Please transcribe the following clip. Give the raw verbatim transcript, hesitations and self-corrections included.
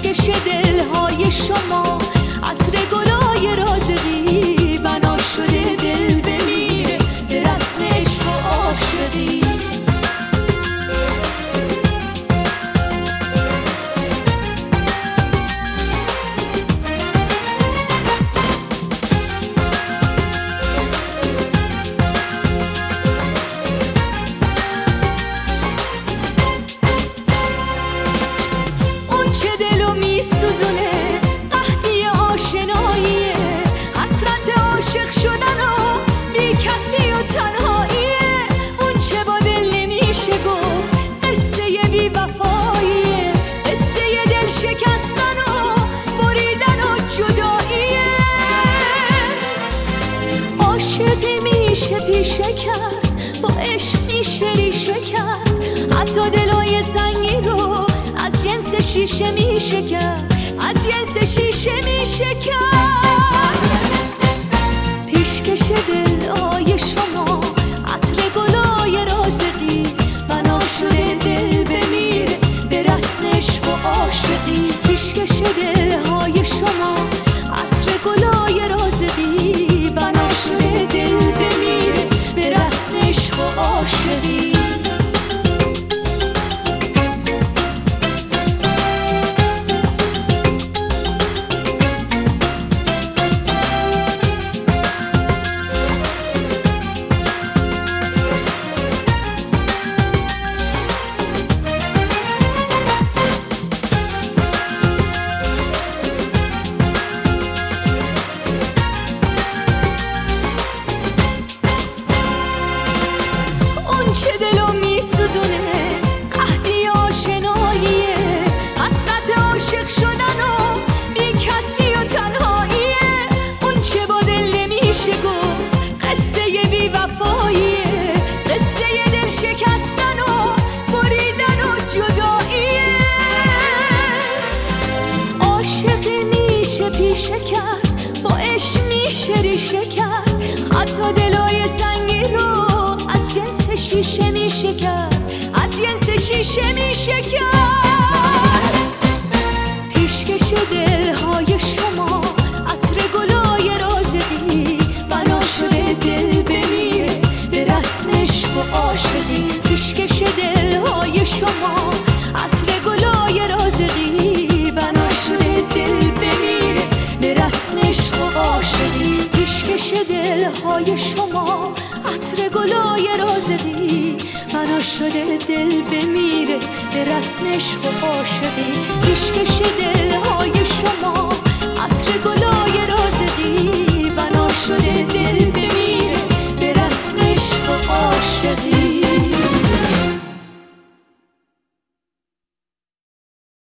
پیشکش دلهای شما عطر گلای رازقی بنا شده دل بمیره به رسم عشق و عاشقی. سوزونه قحطی آشناییه، حسرت عاشق شدن و بی کسی و تنهاییه. اون چه با دل نمیشه گفت قصه بی وفاییه، قصه دل شکستن و بریدن و جداییه. عاشقی میشه پیشه کرد، با عشق میشه ریشه کرد، حتی دلای سنگی رو از جنس شیشه میشه کرد، از جنس شیشه میشه کرد. پیشکش دلهای شما عطر گلای رازقی بنا شده دل بمیره به رسم عشق و عاشقی. پیشکش دلهای شما عطر گلای رازقی بنا شده دل بمیره به رسم عشق و عاشقی. چه دلو میسوزونه قحطی آشناییه، حسرت عاشق شدن و بی کسی و تنهاییه. اون چه با دل نمیشه گفت قصه بی وفاییه، قصه دل شکستن و بریدن و جداییه. عاشقی میشه پیشه کرد، با عشق میشه ریشه کرد، حتی دلای سنگی رو از جنس شیشه میشه کرد، از جنس شیشه میشه کرد. پیشکش دلهای شما عطر گلای رازقی بنا شده دل بمیره به رسم عشق و عاشقی. پیشکش دلهای شما عطر گلای رازقی بنا شده دل بمیره به رسم عشق و عاشقی. پیشکش دلهای شما عطر گلای رازقی بنا شده دل بمیره به رسم عشق و عاشقی. پیشکش دل